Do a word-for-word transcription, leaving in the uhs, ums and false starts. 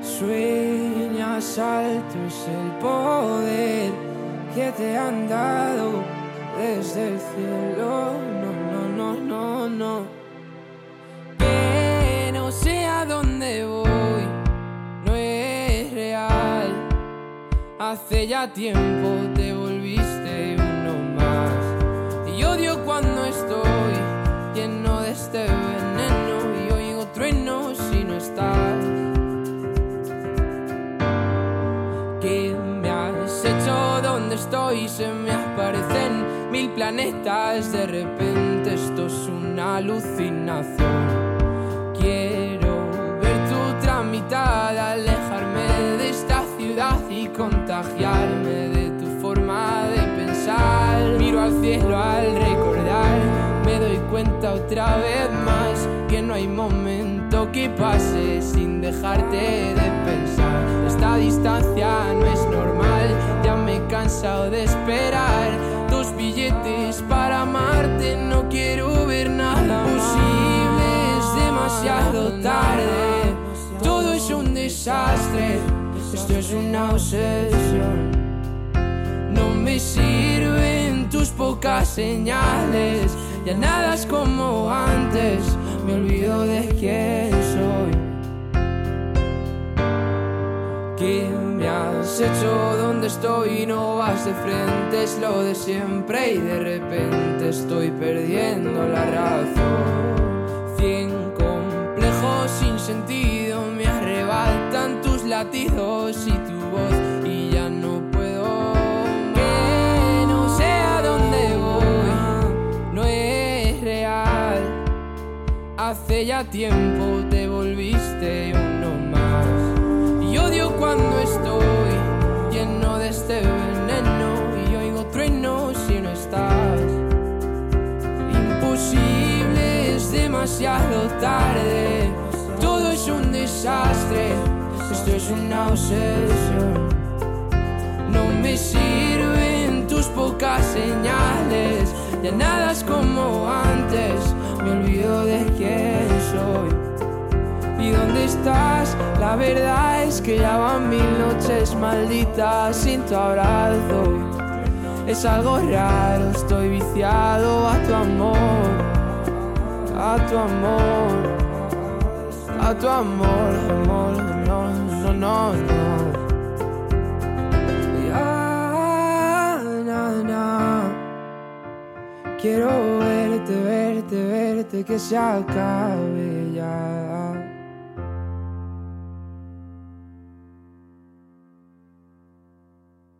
Sueñas alto es el poder que te han dado desde el cielo. No, no, no, no, no. Que no sé a dónde voy, no es real. Hace ya tiempo te volviste uno más. Y odio cuando estoy lleno de este veneno y oigo truenos si no estás. ¿Qué me has hecho? ¿Dónde estoy? Se me aparecen mil planetas. De repente esto es una alucinación. Quiero ver tu otra mitad, alejarme de esta ciudad y contagiarme de tu forma de pensar. Miro al cielo al recordar, me doy cuenta otra vez más que no hay momento que pase sin dejarte de pensar. Esta distancia no es normal, ya me he cansado de esperar. Dos billetes para amarte, no quiero ver nada posible, es demasiado tarde. Todo es un desastre, esto es una obsesión. No me sirven tus pocas señales, ya nada es como antes, me olvido de quién soy. ¿Qué me has hecho? ¿Dónde estoy? No vas de frente, es lo de siempre y de repente estoy perdiendo la razón. Cien complejos sin sentido me arrebatan tus latidos y tu voz y ya no puedo. Que no sé a dónde voy, no es real. Hace ya tiempo te volviste uno más. Y odio cuando estoy lleno de este veneno y oigo truenos si no estás. Imposible, es demasiado tarde. Todo es un desastre, esto es una obsesión. No me sirven tus pocas señales, ya nada es como antes, me olvido de quién soy. ¿Y dónde estás? La verdad es que ya van mil noches malditas sin tu abrazo. Es algo raro, estoy viciado a tu amor, a tu amor, a tu amor, amor, no, no, no, no. Ya, na, na. Quiero verte, verte, verte, que se acabe.